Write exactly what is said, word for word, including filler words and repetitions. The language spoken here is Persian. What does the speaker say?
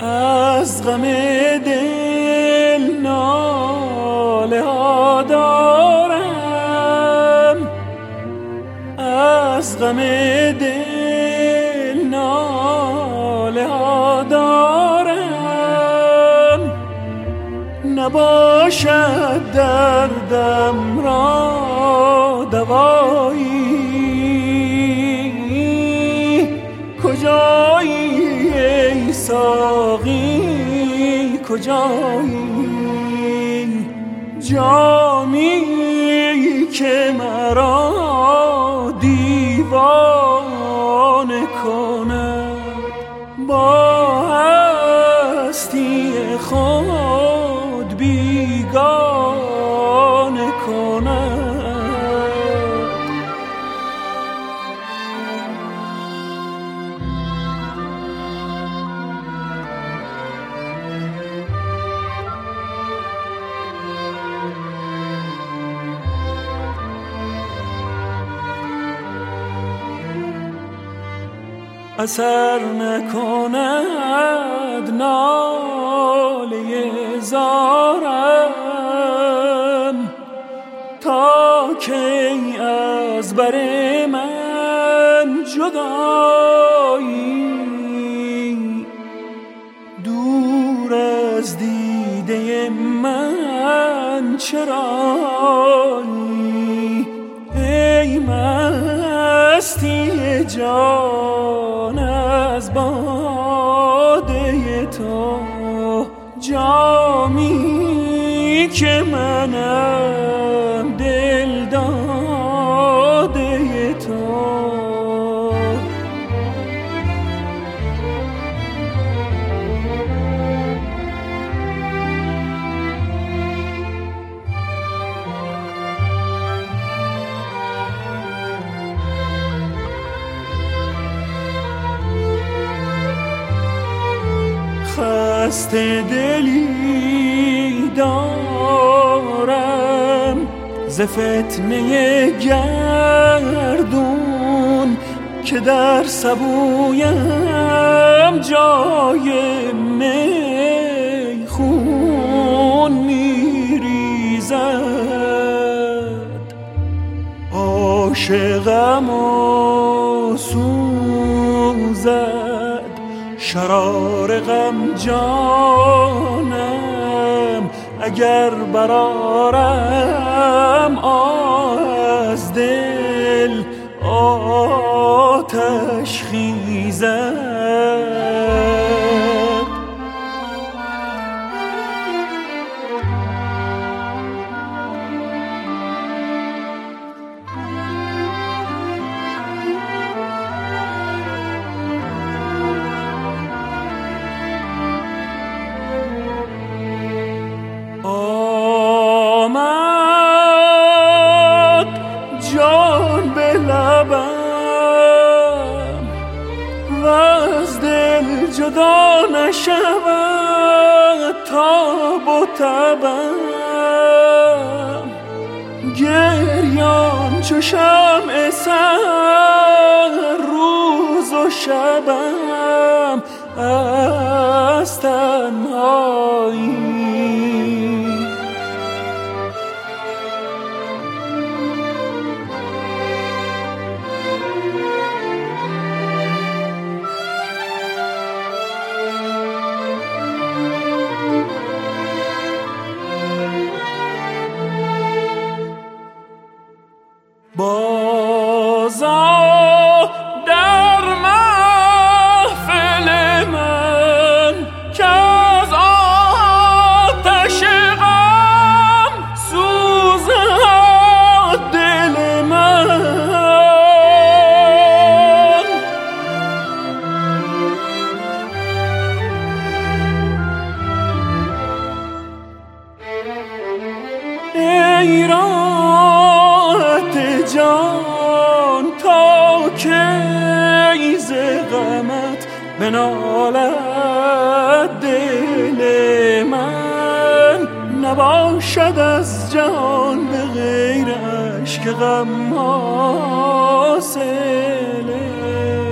از غم دل ناله ها دارم، از غم دل ناله ها دارم. نباشد دردم را دوایی، کجایی ای ساقی کجایی؟ جامی که مرا دیوانه کند، با هستی خود بیگانه کند. اثر نکند ناله زارم، تا کی از بر من جدایی؟ دور از دیده من چرایی؟ ای مستی جان از باده تو، جامی که منم دل داده تو. خسته دلی دارم ز فتنه گردون، که در سبویم جای می خون میریزد. عاشقم و سوزد شرار غم جانم، اگر برارم از دل آتش خیزد. جدا نشود تاب و تبم، گریان چو شمع سحر روز و شبم از تنهایی. بازا در محفل من که از آتش غم سوزد دل من. ای راحت جان تا کی ز غمت بنالد دل من، نباشد از جان به غیر اشک غم حاصله.